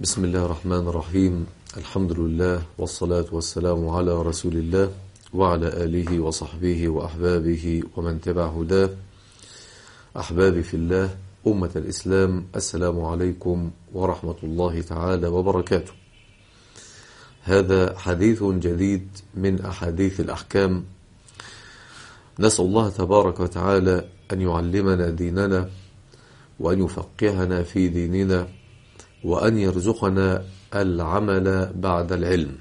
بسم الله الرحمن الرحيم. الحمد لله والصلاة والسلام على رسول الله وعلى آله وصحبه وأحبابه ومن تبع هداه. أحبابي في الله، أمة الإسلام، السلام عليكم ورحمة الله تعالى وبركاته. هذا حديث جديد من أحاديث الأحكام. نسأل الله تبارك وتعالى أن يعلمنا ديننا وأن يفقهنا في ديننا وأن يرزقنا العمل بعد العلم.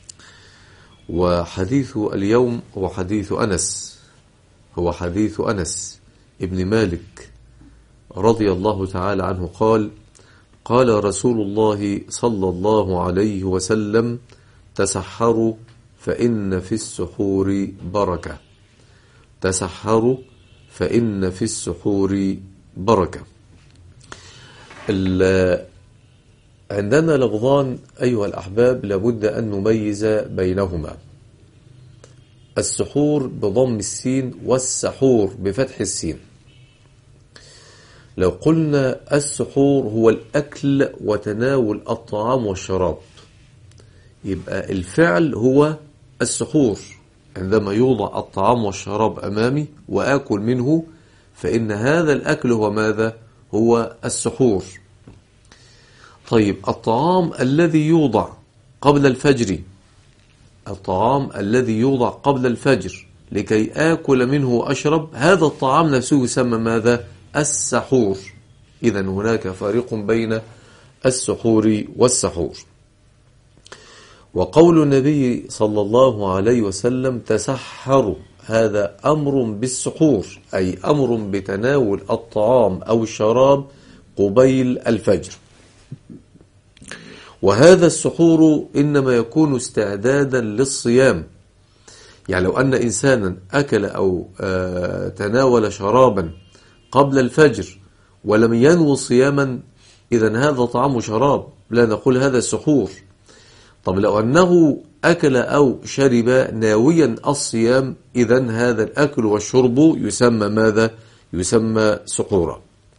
وحديث اليوم هو حديث أنس ابن مالك رضي الله تعالى عنه قال: قال رسول الله صلى الله عليه وسلم: تسحروا فإن في السحور بركة. تسحروا فإن في السحور بركة. عندنا لفظان أيها الأحباب لابد أن نميز بينهما: السحور بضم السين والسحور بفتح السين. لو قلنا السحور هو الأكل وتناول الطعام والشراب، يبقى الفعل هو السحور. عندما يوضع الطعام والشراب أمامي وآكل منه، فإن هذا الأكل هو ماذا؟ هو السحور. طيب، الطعام الذي يوضع قبل الفجر، الطعام الذي يوضع قبل الفجر لكي آكل منه وأشرب، هذا الطعام نفسه يسمى ماذا؟ السحور. إذن هناك فارق بين السحور والسحور. وقول النبي صلى الله عليه وسلم: تسحروا، هذا أمر بالسحور، أي أمر بتناول الطعام أو الشراب قبيل الفجر. وهذا السحور إنما يكون استعدادا للصيام. يعني لو أن إنسانا أكل أو تناول شرابا قبل الفجر ولم ينوي صياما، إذن هذا طعام وشراب، لا نقول هذا السحور. طب لو أنه أكل أو شرب ناويا الصيام، إذن هذا الأكل والشرب يسمى ماذا؟ يسمى سحورا.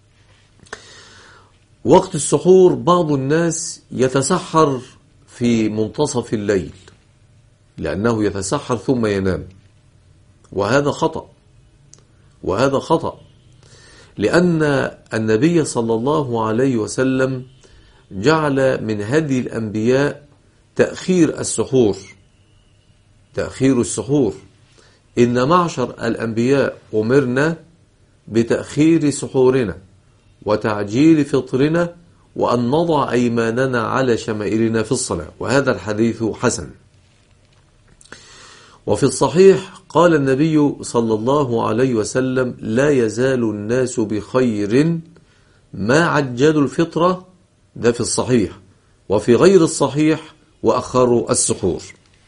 وقت السحور بعض الناس يتسحر في منتصف الليل، لأنه يتسحر ثم ينام، وهذا خطأ، لأن النبي صلى الله عليه وسلم جعل من هدي الأنبياء تأخير السحور. إن معشر الأنبياء أمرنا بتأخير سحورنا وتعجيل فطرنا وأن نضع أيماننا على شمائلنا في الصلاة، وهذا الحديث حسن. وفي الصحيح قال النبي صلى الله عليه وسلم: لا يزال الناس بخير ما عجلوا الفطرة، ده في الصحيح. وفي غير الصحيح: وأخروا السحور.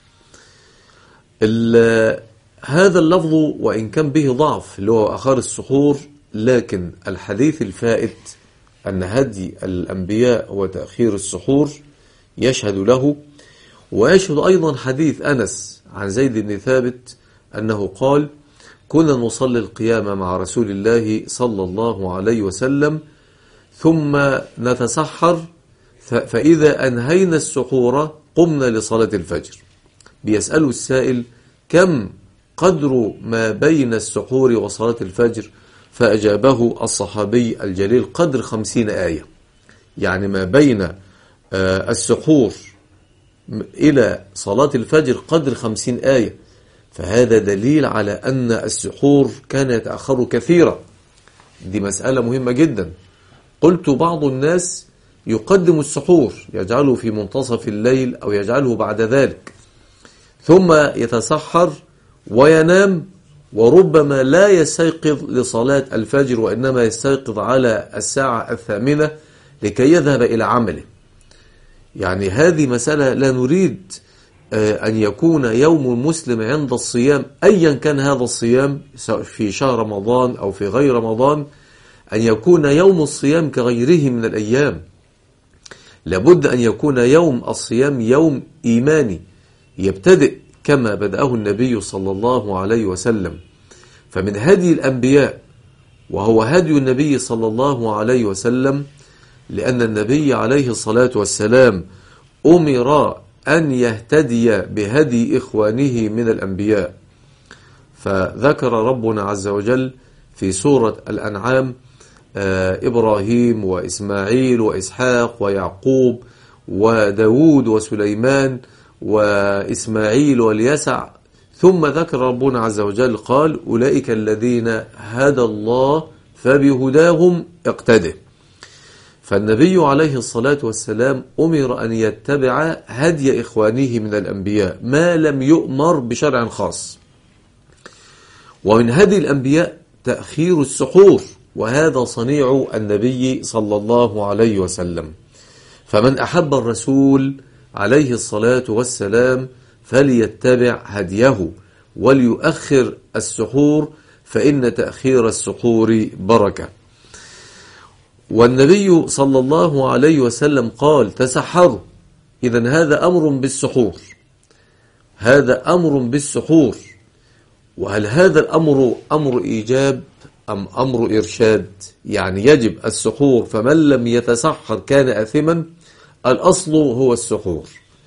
هذا اللفظ وإن كان به ضعف اللي هو أخر السحور، لكن الحديث الفائت أن هدي الأنبياء هو تأخير السحور يشهد له. ويشهد أيضا حديث أنس عن زيد بن ثابت أنه قال: كنا نصلي القيام مع رسول الله صلى الله عليه وسلم ثم نتسحر، فإذا أنهينا السحور قمنا لصلاة الفجر. بيسأله السائل: كم قدر ما بين السحور وصلاة الفجر؟ فأجابه الصحابي الجليل: قدر 50 آية. يعني ما بين السحور إلى صلاة الفجر قدر 50 آية. فهذا دليل على أن السحور كان يتأخر كثيرا. دي مسألة مهمة جدا. قلت بعض الناس يقدم السحور، يجعله في منتصف الليل أو يجعله بعد ذلك، ثم يتسحر وينام، وربما لا يستيقظ لصلاة الفجر وإنما يستيقظ على 8:00 لكي يذهب إلى عمله. يعني هذه مسألة لا نريد أن يكون يوم المسلم عند الصيام أيا كان هذا الصيام، في شهر رمضان أو في غير رمضان، أن يكون يوم الصيام كغيره من الأيام. لابد أن يكون يوم الصيام يوم إيماني يبتدئ كما بدأه النبي صلى الله عليه وسلم. فمن هدي الأنبياء وهو هدي النبي صلى الله عليه وسلم لأن النبي عليه الصلاة والسلام أمر أن يهتدي بهدي إخوانه من الأنبياء. فذكر ربنا عز وجل في سورة الأنعام إبراهيم وإسماعيل وإسحاق ويعقوب وداود وسليمان وإسماعيل واليسع، ثم ذكر ربنا عز وجل قال أولئك الذين هدى الله فبهداهم اقتده. فالنبي عليه الصلاة والسلام أمر أن يتبع هدي إخوانه من الأنبياء ما لم يؤمر بشرع خاص. ومن هدي الأنبياء تأخير السحور، وهذا صنيع النبي صلى الله عليه وسلم. فمن أحب الرسول عليه الصلاة والسلام فليتبع هديه وليؤخر السحور، فإن تأخير السحور بركة. والنبي صلى الله عليه وسلم قال تسحروا. إذن هذا أمر بالسحور، هذا أمر بالسحور. وهل هذا الأمر أمر إيجاب أم أمر إرشاد؟ يعني يجب السحور فمن لم يتسحر كان أثما؟ الأصل هو السحور.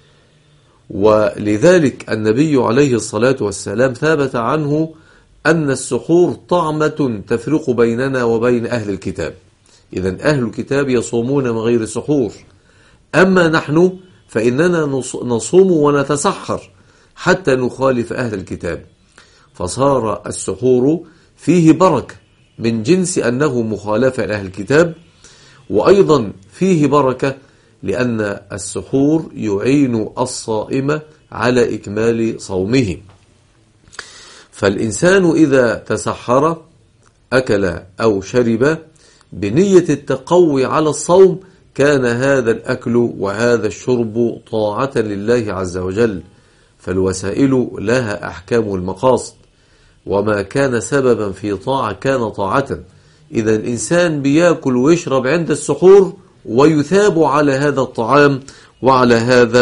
ولذلك النبي عليه الصلاة والسلام ثابت عنه أن السحور طعمة تفرق بيننا وبين أهل الكتاب. إذن أهل الكتاب يصومون من غير سحور، أما نحن فإننا نصوم ونتسحر حتى نخالف أهل الكتاب. فصار السحور فيه بركة من جنس أنه مخالفة لأهل الكتاب، وأيضا فيه بركة لأن السحور يعين الصائم على إكمال صومه. فالإنسان إذا تسحر أكل أو شرب بنية التقوي على الصوم كان هذا الأكل وهذا الشرب طاعة لله عز وجل. فالوسائل لها أحكام المقاصد، وما كان سببا في طاعة كان طاعة. إذا الإنسان بيأكل ويشرب عند السحور ويثاب على هذا الطعام وعلى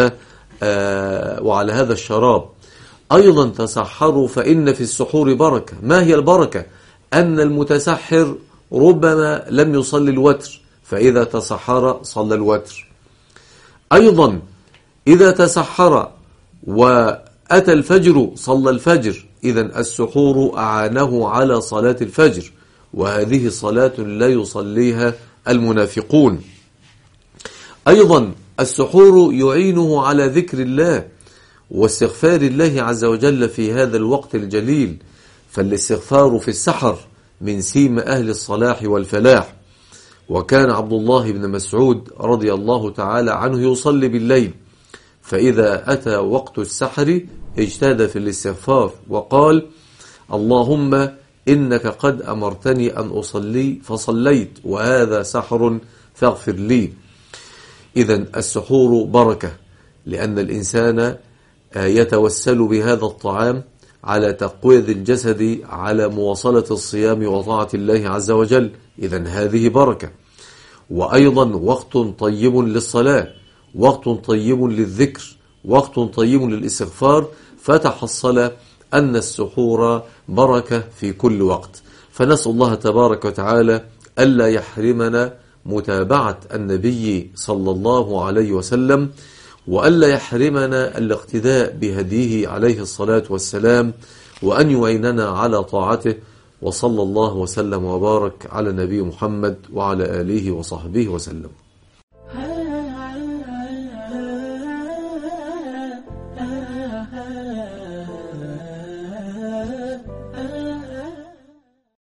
هذا الشراب. أيضا تسحروا فإن في السحور بركة. ما هي البركة؟ أن المتسحر ربما لم يصلي الوتر، فإذا تسحر صلى الوتر. أيضا إذا تسحر وأتى الفجر صلى الفجر. إذن السحور أعانه على صلاة الفجر، وهذه صلاة لا يصليها المنافقون. أيضا السحور يعينه على ذكر الله واستغفار الله عز وجل في هذا الوقت الجليل. فالاستغفار في السحر من سيم أهل الصلاح والفلاح. وكان عبد الله بن مسعود رضي الله تعالى عنه يصلي بالليل، فإذا أتى وقت السحر اجتهد في الاستغفار وقال اللهم إنك قد أمرتني أن أصلي فصليت، وهذا سحر فاغفر لي. إذن السحور بركة، لأن الإنسان يتوسل بهذا الطعام على تقوية الجسد على مواصلة الصيام وطاعة الله عز وجل. إذن هذه بركة. وأيضا وقت طيب للصلاة، وقت طيب للذكر، وقت طيب للاستغفار. فتحصل أن السحور بركة في كل وقت. فنسأل الله تبارك وتعالى ألا يحرمنا متابعة النبي صلى الله عليه وسلم، وألا يحرمنا الاقتداء بهديه عليه الصلاة والسلام، وأن يعيننا على طاعته. وصلى الله وسلم وبارك على نبي محمد وعلى آله وصحبه وسلم.